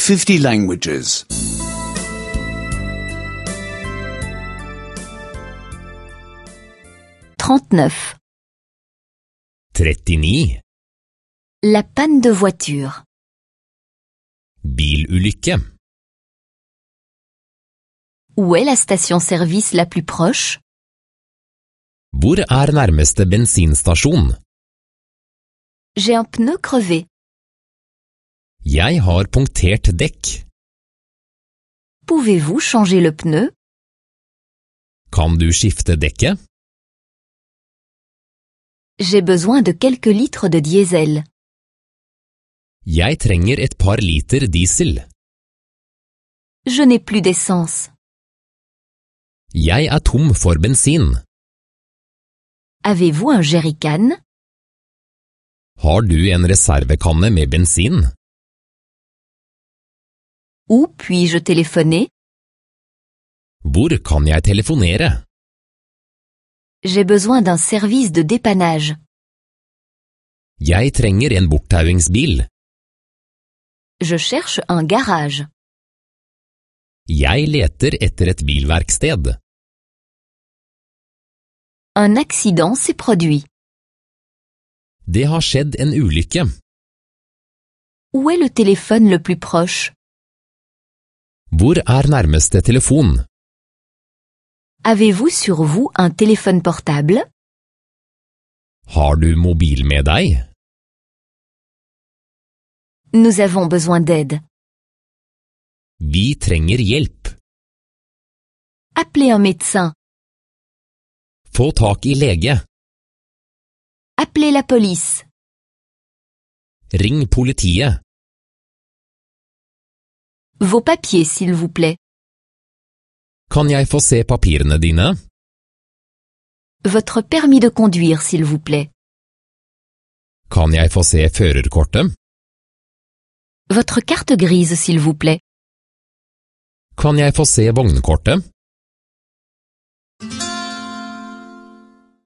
50 languages. 39. 39. La panne de voiture. Bilulykke. Où est la station-service la plus proche? Hvor nærmeste bensinstasjon? J'ai un pneu crevé. Jeg har punktert dekk. Pouvez-vous changer le pneu? Kan du skifte dekket? J'ai besoin de quelques litres de diesel. Jeg trenger et par liter diesel. Je n'ai plus d'essence. Jeg tom for bensin. Avez-vous un jerrycan? Har du en reservekanne med bensin? Où puis-je téléphoner? Hvor kan jeg telefonere? J'ai besoin d'un service de dépannage. Jeg trenger en borttauingsbil. Je cherche un garage. Jeg leter etter et bilverksted. Un accident s'est produit. Det har skjedd en ulykke. Où est le téléphone le plus proche? Hvor nærmeste telefon? Avez-vous sur vous un téléphone portable? Har du mobil med deg? Nous avons besoin d'aide. Vi trenger hjelp. Appelez un médecin. Få tak i lege. Appelez la police. Ring politiet. Vos papiers, s'il vous plaît. Kan jeg få se papirene dine? Votre permis de conduire, s'il vous plaît. Kan jeg få se førerkortet? Votre carte grise, s'il vous plaît. Kan jeg få se vognkortet?